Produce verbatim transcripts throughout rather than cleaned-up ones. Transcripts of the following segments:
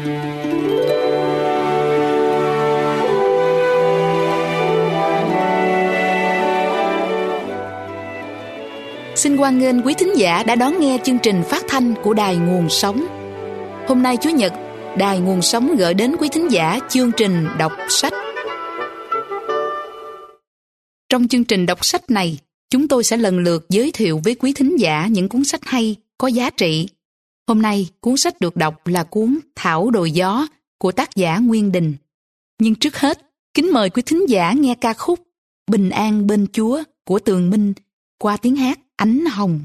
Xin hoan nghênh quý thính giả đã đón nghe chương trình phát thanh của Đài Nguồn Sống. Hôm nay Chủ nhật, Đài Nguồn Sống gửi đến quý thính giả chương trình đọc sách. Trong chương trình đọc sách này, chúng tôi sẽ lần lượt giới thiệu với quý thính giả những cuốn sách hay, có giá trị. Hôm nay, cuốn sách được đọc là cuốn Thảo Đồi Gió của tác giả Nguyên Đình. Nhưng trước hết, kính mời quý thính giả nghe ca khúc Bình An Bên Chúa của Tường Minh qua tiếng hát Ánh Hồng.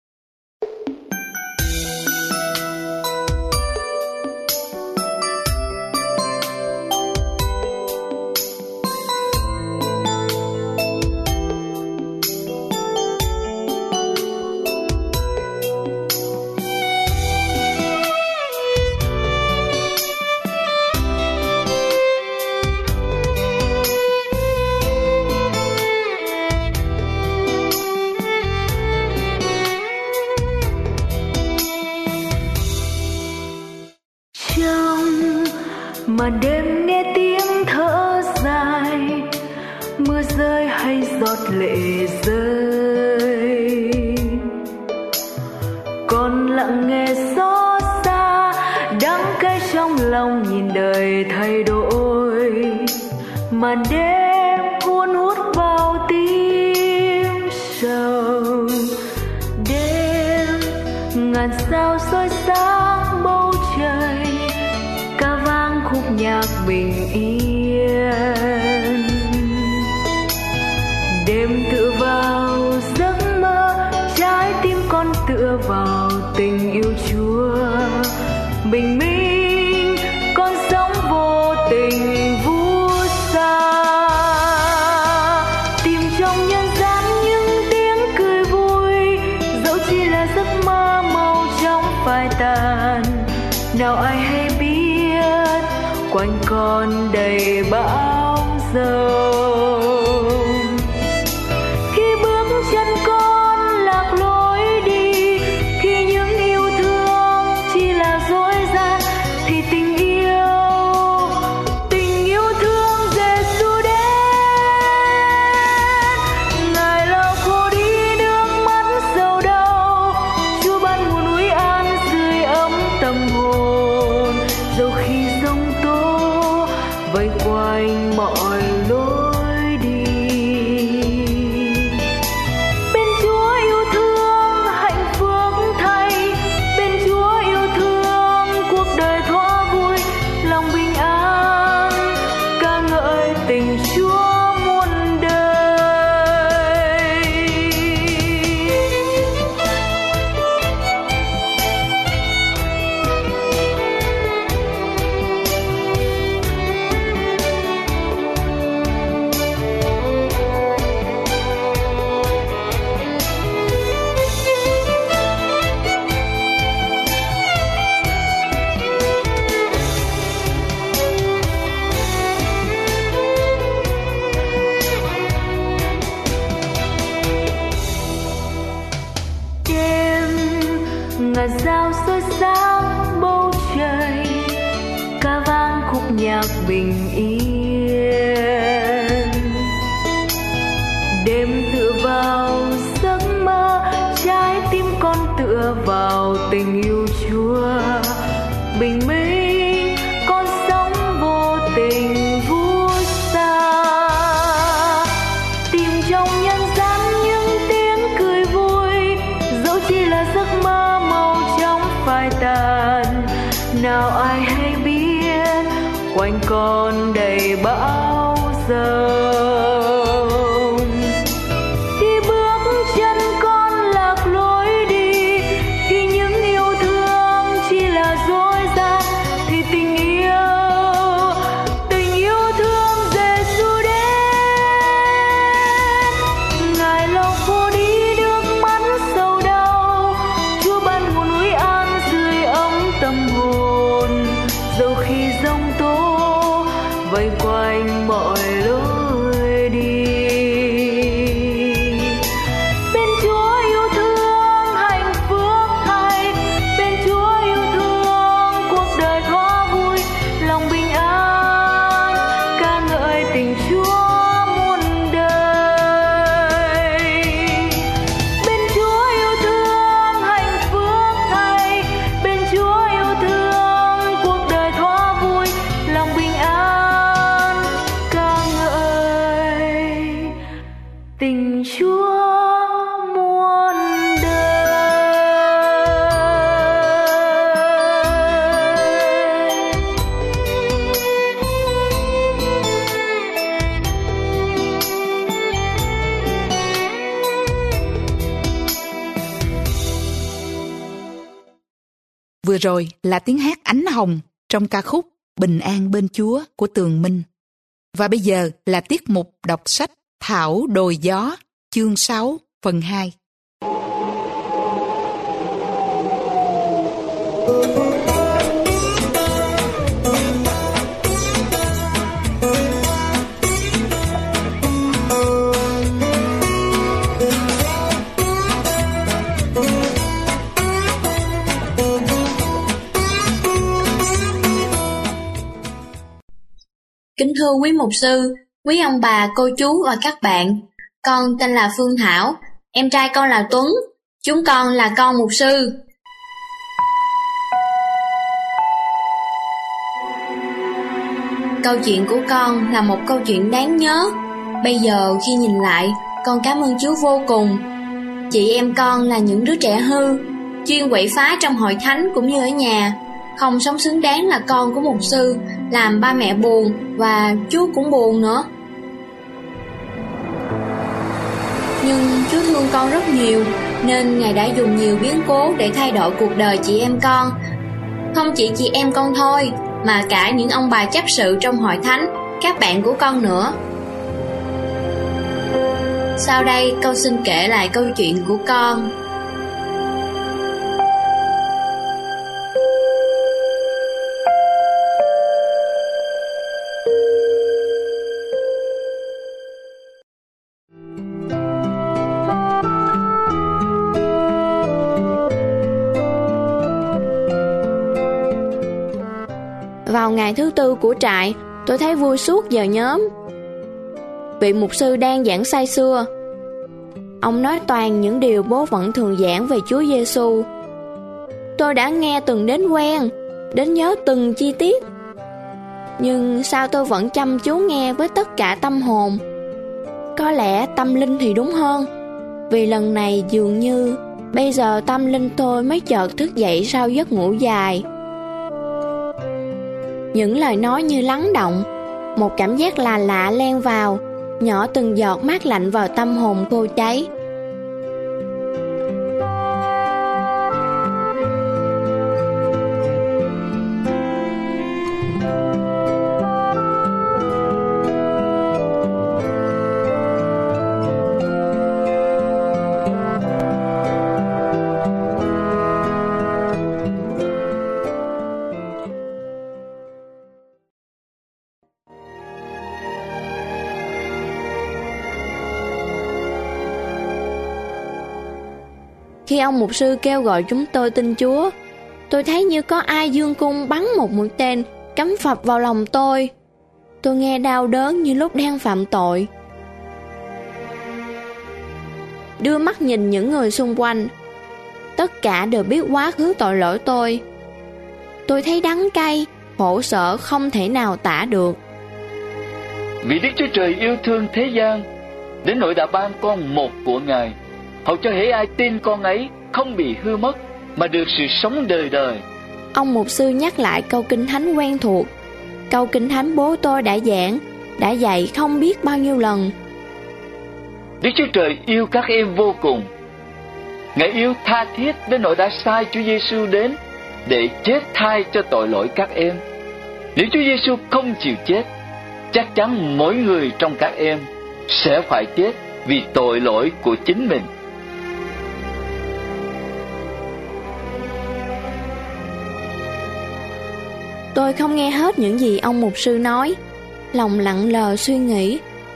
Mà đêm nghe tiếng thở dài, mưa rơi hay giọt lệ rơi, còn lặng nghe xót xa đắng cay trong lòng nhìn đời thay đổi. Màn đêm cuốn hút vào tim sầu, đêm ngàn sao soi sáng bầu trời, ca vang khúc nhạc bình yên. Đêm tựa vào giấc mơ, trái tim con tựa vào tình yêu Chúa. Bình minh con sống vô tình vu xa, tìm trong nhân gian những tiếng cười vui, dẫu chỉ là giấc mơ màu trong phai tàn. Nào ai hay biết quanh con đầy bão dầu, khi bước chân con lạc lối đi, khi những yêu thương chỉ là dối gian, thì tình yêu, tình yêu thương Giêsu đến. Ngài lau khô đi nước mắt sầu đau, Chúa ban nguồn núi an sưởi ấm tâm hồn, dẫu khi giông tố vây quanh mọi lối đi. Bên Chúa yêu thương hạnh phúc thay, bên Chúa yêu thương cuộc đời thỏa vui, lòng bình an ca ngợi tình Chúa muôn đời. Ngàn sao soi sáng bầu trời, ca vang khúc nhạc bình yên. Đêm tựa vào giấc mơ, trái tim con tựa vào tình yêu Chúa. Bình minh con sống vô tình vu xa, tìm trong nhân gian những tiếng cười vui, dẫu chỉ là giấc mơ màu trong phai tàn. Nào ai hay biết quanh con đầy bão dầu, khi bước chân con lạc lối đi, khi những yêu thương chỉ là dối gian, thì tình yêu, tình yêu thương Giêsu đến. Ngài lau khô đi nước mắt sầu đau, Chúa ban nguồn núi an sưởi ấm tâm hồn, dẫu khi giông tố vây quanh mọi lối đi. Bên Chúa yêu thương hạnh phúc thay, bên Chúa yêu thương cuộc đời thỏa vui, Vừa rồi là tiếng hát Ánh Hồng trong ca khúc Bình An Bên Chúa của Tường Minh. Và bây giờ là tiết mục đọc sách Thảo Đồi Gió, chương sáu, phần hai. Kính thưa quý mục sư, quý ông bà, cô chú và các bạn, con tên là Phương Thảo, em trai con là Tuấn, chúng con là con mục sư. Câu chuyện của con là một câu chuyện đáng nhớ. Bây giờ khi nhìn lại, con cảm ơn Chúa vô cùng. Chị em con là những đứa trẻ hư, chuyên quậy phá trong hội thánh cũng như ở nhà, không sống xứng đáng là con của mục sư, làm ba mẹ buồn và Chúa cũng buồn nữa. Nhưng Chúa thương con rất nhiều, nên Ngài đã dùng nhiều biến cố để thay đổi cuộc đời chị em con. Không chỉ chị em con thôi, mà cả những ông bà chấp sự trong hội thánh, các bạn của con nữa. Sau đây con xin kể lại câu chuyện của con. Vào ngày thứ tư của trại, tôi thấy vui suốt giờ nhóm. Vị mục sư đang giảng say sưa. Ông nói toàn những điều bố vẫn thường giảng về Chúa Giêsu. Tôi đã nghe từng đến quen, đến nhớ từng chi tiết. Nhưng sao tôi vẫn chăm chú nghe với tất cả tâm hồn? Có lẽ tâm linh thì đúng hơn, vì lần này dường như bây giờ tâm linh tôi mới chợt thức dậy sau giấc ngủ dài. Những lời nói như lắng động, một cảm giác là lạ len vào, nhỏ từng giọt mát lạnh vào tâm hồn khô cháy. Khi ông mục sư kêu gọi chúng tôi tin Chúa, tôi thấy như có ai giương cung bắn một mũi tên cắm phập vào lòng tôi. Tôi nghe đau đớn như lúc đang phạm tội. Đưa mắt nhìn những người xung quanh, tất cả đều biết quá khứ tội lỗi tôi. Tôi thấy đắng cay, khổ sở không thể nào tả được. Vì Đức Chúa Trời yêu thương thế gian, đến nỗi đã ban con một của Ngài, hầu cho hễ ai tin con ấy không bị hư mất, mà được sự sống đời đời. Ông mục sư nhắc lại câu kinh thánh quen thuộc, câu kinh thánh bố tôi đã giảng, đã dạy không biết bao nhiêu lần. Đức Chúa Trời yêu các em vô cùng. Ngài yêu tha thiết đến nỗi đã sai Chúa Giêsu đến để chết thay cho tội lỗi các em. Nếu Chúa Giêsu không chịu chết, chắc chắn mỗi người trong các em sẽ phải chết vì tội lỗi của chính mình. Tôi không nghe hết những gì ông mục sư nói, lòng lặng lờ suy nghĩ.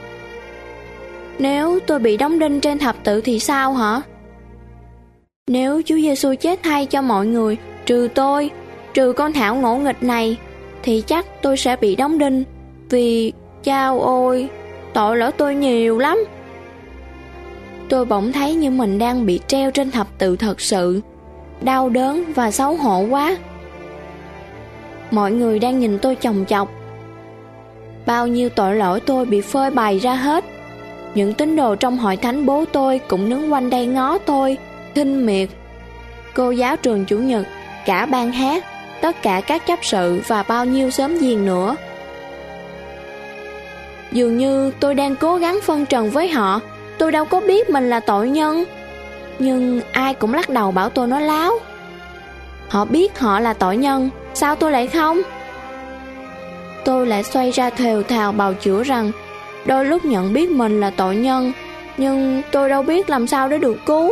Nếu tôi bị đóng đinh trên thập tự thì sao hả? Nếu Chúa Giêsu chết thay cho mọi người, trừ tôi, trừ con Thảo ngỗ nghịch này, thì chắc tôi sẽ bị đóng đinh, vì chao ôi, tội lỗi tôi nhiều lắm. Tôi bỗng thấy như mình đang bị treo trên thập tự thật sự, đau đớn và xấu hổ quá. Mọi người đang nhìn tôi chòng chọc. Bao nhiêu tội lỗi tôi bị phơi bày ra hết. Những tín đồ trong hội thánh bố tôi cũng đứng quanh đây ngó tôi, khinh miệt. Cô giáo trường chủ nhật, cả ban hát, tất cả các chấp sự và bao nhiêu xóm giềng nữa. Dường như tôi đang cố gắng phân trần với họ, tôi đâu có biết mình là tội nhân. Nhưng ai cũng lắc đầu bảo tôi nói láo. Họ biết họ là tội nhân, sao tôi lại không? Tôi lại xoay ra thều thào bào chữa rằng đôi lúc nhận biết mình là tội nhân, nhưng tôi đâu biết làm sao để được cứu.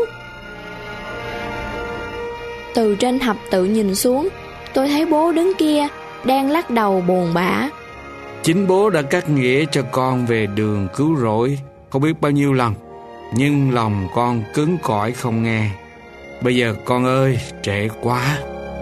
Từ trên thập tự nhìn xuống, tôi thấy bố đứng kia đang lắc đầu buồn bã. Chính bố đã cắt nghĩa cho con về đường cứu rỗi không biết bao nhiêu lần, nhưng lòng con cứng cỏi không nghe. Bây giờ con ơi, trễ quá.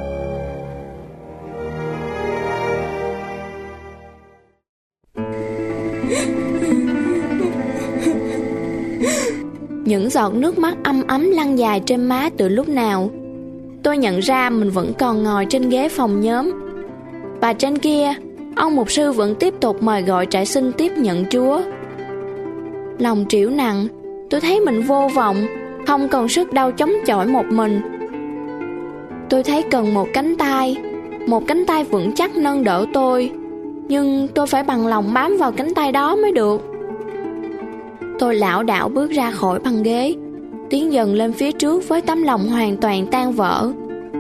Những giọt nước mắt âm ấm lăn dài trên má từ lúc nào. Tôi nhận ra mình vẫn còn ngồi trên ghế phòng nhóm. Và trên kia, ông mục sư vẫn tiếp tục mời gọi trại sinh tiếp nhận Chúa. Lòng trĩu nặng, tôi thấy mình vô vọng, không còn sức đâu chống chọi một mình. Tôi thấy cần một cánh tay, một cánh tay vững chắc nâng đỡ tôi, nhưng tôi phải bằng lòng bám vào cánh tay đó mới được. Tôi lảo đảo bước ra khỏi băng ghế, tiến dần lên phía trước với tấm lòng hoàn toàn tan vỡ.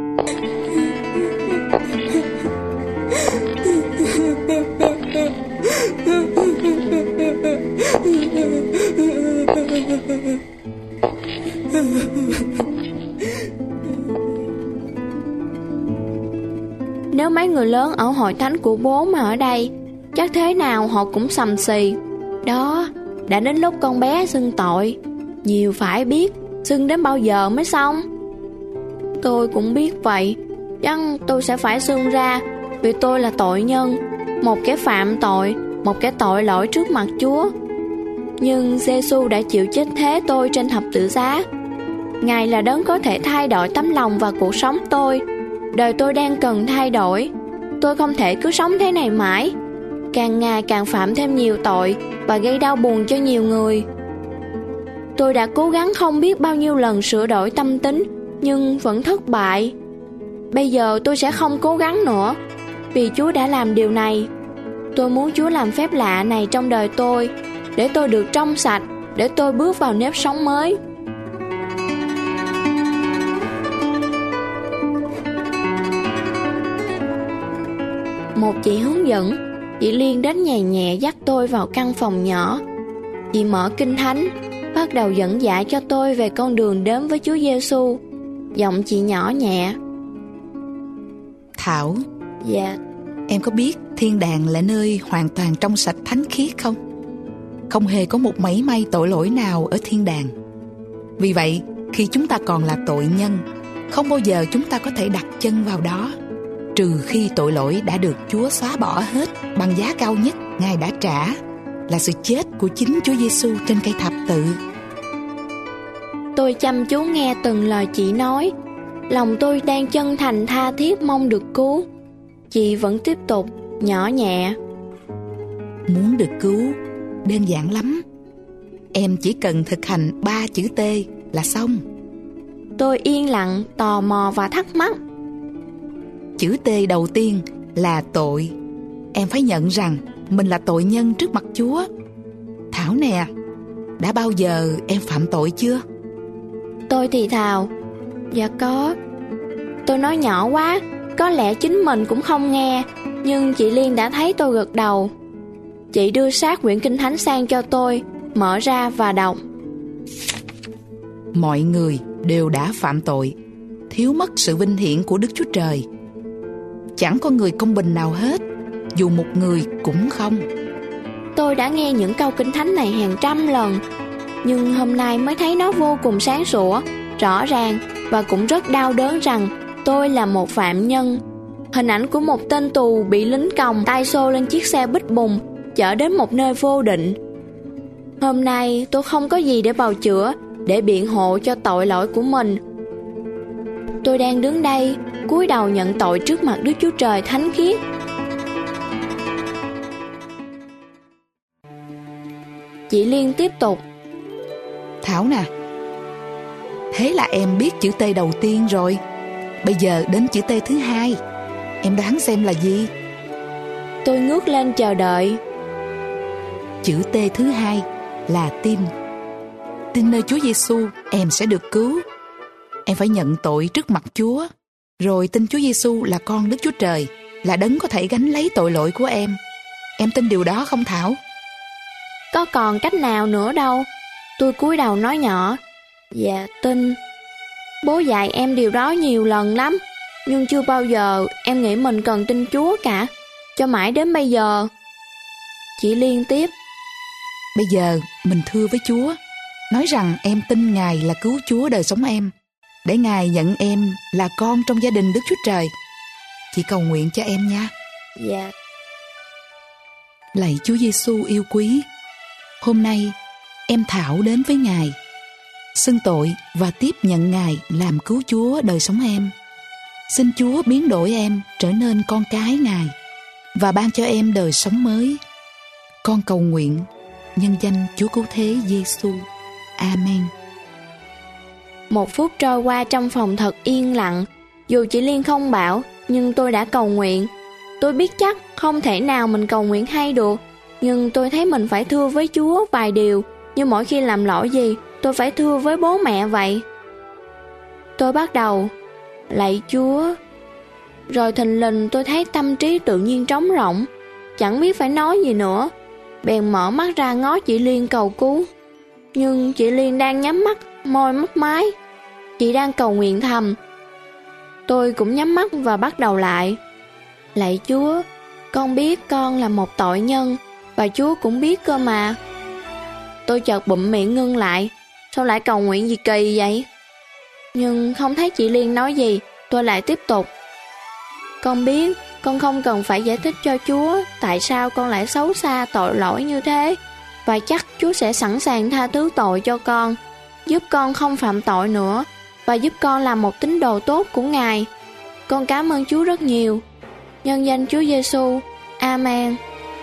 Nếu mấy người lớn ở hội thánh của bố mà ở đây, chắc thế nào họ cũng sầm xì. Đó, đã đến lúc con bé xưng tội. Nhiều phải biết, xưng đến bao giờ mới xong. Tôi cũng biết vậy, chắc tôi sẽ phải xưng ra, vì tôi là tội nhân, một kẻ phạm tội, một kẻ tội lỗi trước mặt Chúa. Nhưng Giê-xu đã chịu chết thế tôi trên thập tự giá. Ngài là đấng có thể thay đổi tấm lòng và cuộc sống tôi. Đời tôi đang cần thay đổi. Tôi không thể cứ sống thế này mãi, càng ngày càng phạm thêm nhiều tội và gây đau buồn cho nhiều người. Tôi đã cố gắng không biết bao nhiêu lần sửa đổi tâm tính, nhưng vẫn thất bại. Bây giờ tôi sẽ không cố gắng nữa, vì Chúa đã làm điều này. Tôi muốn Chúa làm phép lạ này trong đời tôi, để tôi được trong sạch, để tôi bước vào nếp sống mới. Một chị hướng dẫn, chị Liên đến nhẹ nhẹ dắt tôi vào căn phòng nhỏ. Chị mở kinh thánh, bắt đầu dẫn dạy cho tôi về con đường đến với Chúa Giê-xu. Giọng chị nhỏ nhẹ. Thảo, Dạ. em có biết thiên đàng là nơi hoàn toàn trong sạch thánh khiết không? Không hề có một mảy may tội lỗi nào ở thiên đàng. Vì vậy, khi chúng ta còn là tội nhân, không bao giờ chúng ta có thể đặt chân vào đó, trừ khi tội lỗi đã được Chúa xóa bỏ hết bằng giá cao nhất Ngài đã trả, là sự chết của chính Chúa Giê-xu trên cây thập tự. Tôi chăm chú nghe từng lời chị nói. Lòng tôi đang chân thành tha thiết mong được cứu. Chị vẫn tiếp tục nhỏ nhẹ. Muốn được cứu đơn giản lắm. Em chỉ cần thực hành ba chữ T là xong. Tôi yên lặng, tò mò và thắc mắc. Chữ T đầu tiên là tội. Em phải nhận rằng mình là tội nhân trước mặt Chúa. Thảo nè, đã bao giờ em phạm tội chưa? Tôi thì thào. Dạ có. Tôi nói nhỏ quá, có lẽ chính mình cũng không nghe, nhưng chị Liên đã thấy tôi gật đầu. Chị đưa sát quyển kinh thánh sang cho tôi, mở ra và đọc. Mọi người đều đã phạm tội, thiếu mất sự vinh hiển của Đức Chúa Trời. Chẳng có người công bình nào hết, dù một người cũng không. Tôi đã nghe những câu kinh thánh này hàng trăm lần, nhưng hôm nay mới thấy nó vô cùng sáng sủa, rõ ràng và cũng rất đau đớn rằng tôi là một phạm nhân. Hình ảnh của một tên tù bị lính còng tay xô lên chiếc xe bít bùng, chở đến một nơi vô định. Hôm nay tôi không có gì để bào chữa, để biện hộ cho tội lỗi của mình. Tôi đang đứng đây, cúi đầu nhận tội trước mặt Đức Chúa Trời thánh khiết. Chị Liên tiếp tục. Thảo nè, thế là em biết chữ T đầu tiên rồi. Bây giờ đến chữ T thứ hai. Em đoán xem là gì? Tôi ngước lên chờ đợi. Chữ T thứ hai là tin. Tin nơi Chúa Giê-xu, em sẽ được cứu. Em phải nhận tội trước mặt Chúa, rồi tin Chúa Giêsu là con Đức Chúa Trời, là đấng có thể gánh lấy tội lỗi của em. Em tin điều đó không Thảo? Có còn cách nào nữa đâu. Tôi cúi đầu nói nhỏ: Dạ tin. Bố dạy em điều đó nhiều lần lắm, nhưng chưa bao giờ em nghĩ mình cần tin Chúa cả, cho mãi đến bây giờ. Chị Liên tiếp: Bây giờ mình thưa với Chúa, nói rằng em tin Ngài là cứu Chúa đời sống em, để Ngài nhận em là con trong gia đình Đức Chúa Trời. Chị cầu nguyện cho em nha. Dạ. Lạy Chúa Giêsu yêu quý, hôm nay em Thảo đến với Ngài, xưng tội và tiếp nhận Ngài làm cứu Chúa đời sống em. Xin Chúa biến đổi em trở nên con cái Ngài và ban cho em đời sống mới. Con cầu nguyện nhân danh Chúa Cứu Thế Giêsu. Amen. Một phút trôi qua trong phòng thật yên lặng. Dù chị Liên không bảo, nhưng tôi đã cầu nguyện. Tôi biết chắc không thể nào mình cầu nguyện hay được, nhưng tôi thấy mình phải thưa với Chúa vài điều, như mỗi khi làm lỗi gì, tôi phải thưa với bố mẹ vậy. Tôi bắt đầu: Lạy Chúa. Rồi thình lình tôi thấy tâm trí tự nhiên trống rỗng, chẳng biết phải nói gì nữa. Bèn mở mắt ra ngó chị Liên cầu cứu. Nhưng chị Liên đang nhắm mắt, môi mấp máy. Chị đang cầu nguyện thầm. Tôi cũng nhắm mắt và bắt đầu lại: Lạy Chúa, con biết con là một tội nhân, và Chúa cũng biết cơ mà. Tôi chợt bụm miệng ngưng lại. Sao lại cầu nguyện gì kỳ vậy? Nhưng không thấy chị Liên nói gì, tôi lại tiếp tục: Con biết con không cần phải giải thích cho Chúa tại sao con lại xấu xa tội lỗi như thế, và chắc Chúa sẽ sẵn sàng tha thứ tội cho con, giúp con không phạm tội nữa, và giúp con làm một tín đồ tốt của Ngài. Con cảm ơn Chúa rất nhiều. Nhân danh Chúa Giêsu. Amen.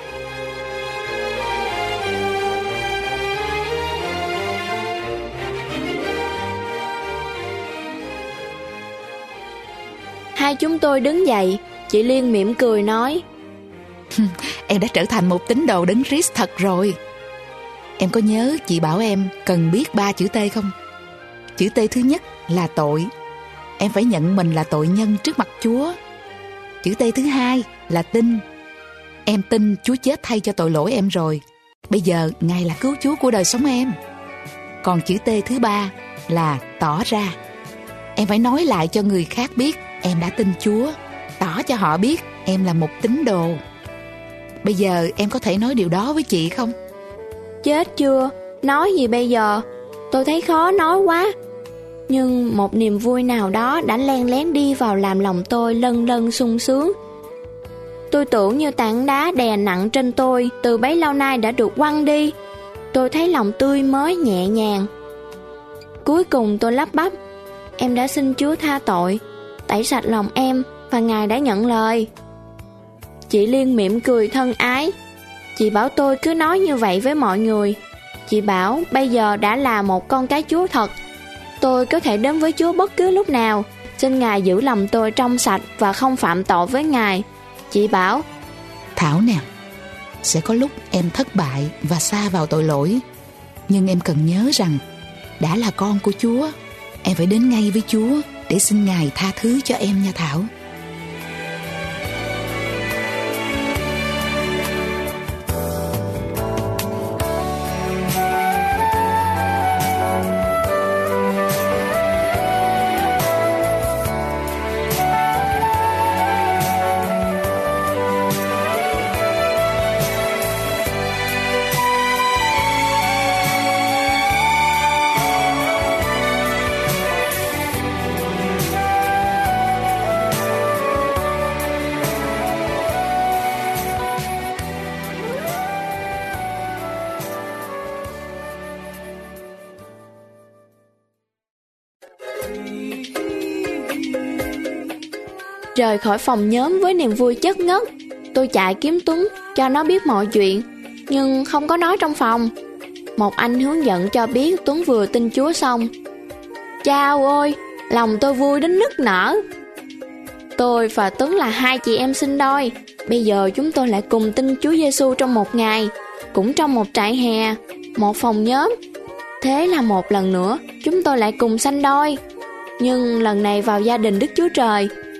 Hai chúng tôi đứng dậy. Chị Liên mỉm cười nói: Em đã trở thành một tín đồ Đấng Christ thật rồi. Em có nhớ chị bảo em cần biết ba chữ T không? Chữ T thứ nhất là tội. Em phải nhận mình là tội nhân trước mặt Chúa. Chữ T thứ hai là tin. Em tin Chúa chết thay cho tội lỗi em rồi. Bây giờ Ngài là cứu Chúa của đời sống em. Còn chữ T thứ ba là tỏ ra. Em phải nói lại cho người khác biết em đã tin Chúa, tỏ cho họ biết em là một tín đồ. Bây giờ em có thể nói điều đó với chị không? Chết chưa, nói gì bây giờ? Tôi thấy khó nói quá. Nhưng một niềm vui nào đó đã len lén đi vào làm lòng tôi lân lân sung sướng. Tôi tưởng như tảng đá đè nặng trên tôi từ bấy lâu nay đã được quăng đi. Tôi thấy lòng tươi mới nhẹ nhàng. Cuối cùng tôi lắp bắp: Em đã xin Chúa tha tội, tẩy sạch lòng em, và Ngài đã nhận lời. Chị Liên mỉm cười thân ái. Chị bảo tôi cứ nói như vậy với mọi người. Chị bảo bây giờ đã là một con cái Chúa thật. Tôi có thể đến với Chúa bất cứ lúc nào. Xin Ngài giữ lòng tôi trong sạch và không phạm tội với Ngài. Chị bảo: Thảo nè, sẽ có lúc em thất bại và sa vào tội lỗi, nhưng em cần nhớ rằng đã là con của Chúa, em phải đến ngay với Chúa để xin Ngài tha thứ cho em nha Thảo. Rời khỏi phòng nhóm với niềm vui chất ngất, tôi chạy kiếm Tuấn cho nó biết mọi chuyện, nhưng không có nói trong phòng. Một anh hướng dẫn cho biết Tuấn vừa tin Chúa xong. Chao ôi, lòng tôi vui đến nức nở. Tôi và Tuấn là hai chị em sinh đôi. Bây giờ chúng tôi lại cùng tin Chúa Giêsu trong một ngày, cũng trong một trại hè, một phòng nhóm. Thế là một lần nữa chúng tôi lại cùng sanh đôi, nhưng lần này vào gia đình Đức Chúa Trời,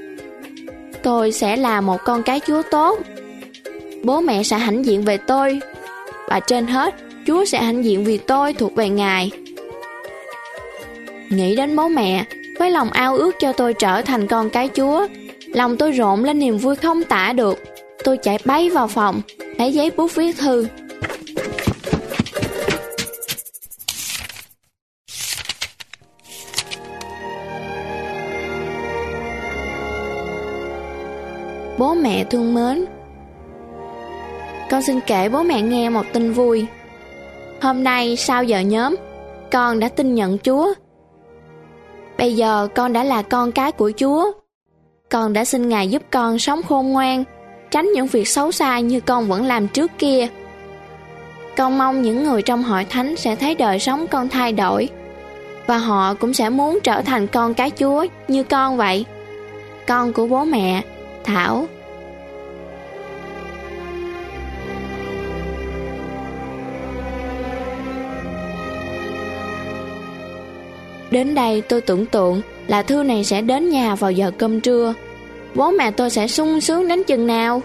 tôi sẽ là một con cái Chúa tốt. Bố mẹ sẽ hãnh diện về tôi, và trên hết, Chúa sẽ hãnh diện vì tôi thuộc về Ngài. Nghĩ đến bố mẹ, với lòng ao ước cho tôi trở thành con cái Chúa, lòng tôi rộn lên niềm vui không tả được. Tôi chạy bay vào phòng, lấy giấy bút viết thư. Bố mẹ thương mến, con xin kể bố mẹ nghe một tin vui. Hôm nay sau giờ nhóm, con đã tin nhận Chúa. Bây giờ con đã là con cái của Chúa. Con đã xin Ngài giúp con sống khôn ngoan, tránh những việc xấu xa như con vẫn làm trước kia. Con mong những người trong hội thánh sẽ thấy đời sống con thay đổi, và họ cũng sẽ muốn trở thành con cái Chúa như con vậy. Con của bố mẹ, Thảo. Đến đây tôi tưởng tượng là thư này sẽ đến nhà vào giờ cơm trưa. Bố mẹ tôi sẽ sung sướng đến chừng nào.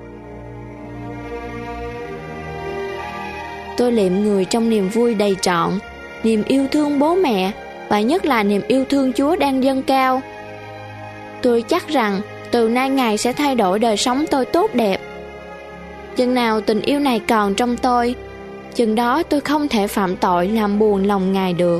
Tôi liệm người trong niềm vui đầy trọn, niềm yêu thương bố mẹ, và nhất là niềm yêu thương Chúa đang dâng cao. Tôi chắc rằng từ nay Ngài sẽ thay đổi đời sống tôi tốt đẹp. Chừng nào tình yêu này còn trong tôi, chừng đó tôi không thể phạm tội làm buồn lòng Ngài được.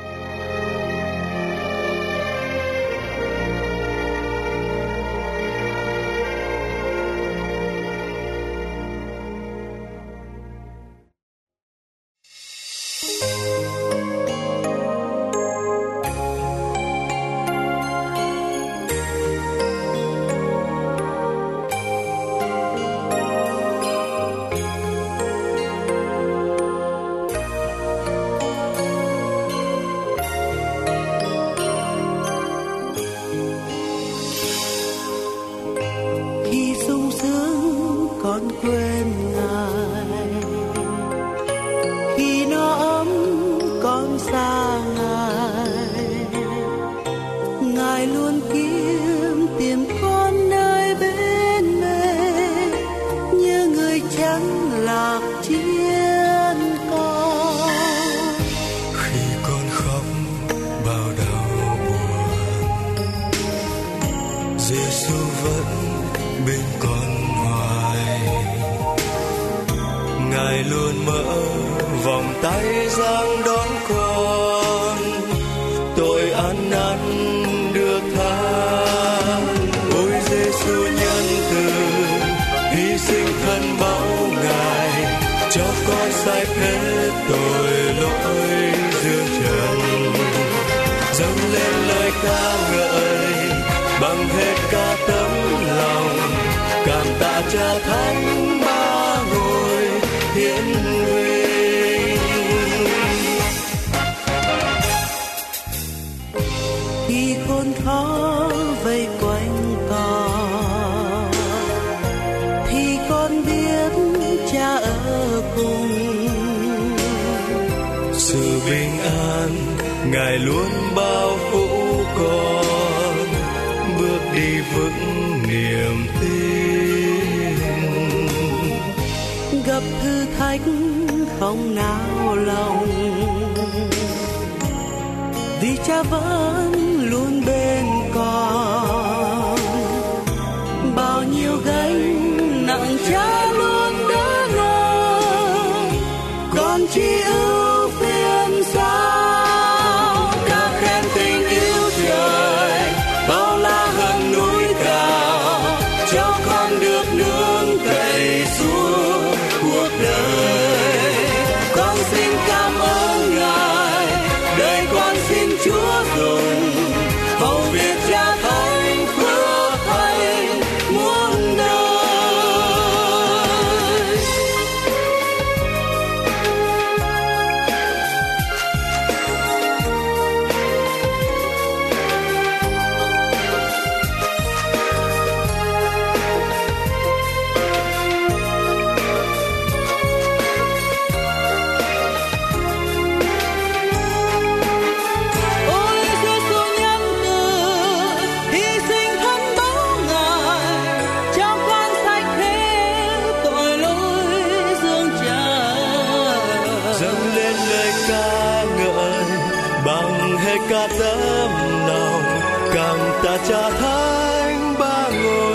Ngài luôn bao phủ con, bước đi vững niềm tin. Gặp thử thách không nao lòng, vì Cha vẫn luôn bên con. Bao nhiêu gánh nặng Cha luôn đỡ lo, con chỉ ưu phiền xa. cả tấm lòng, càng ta cha thánh ba ngôi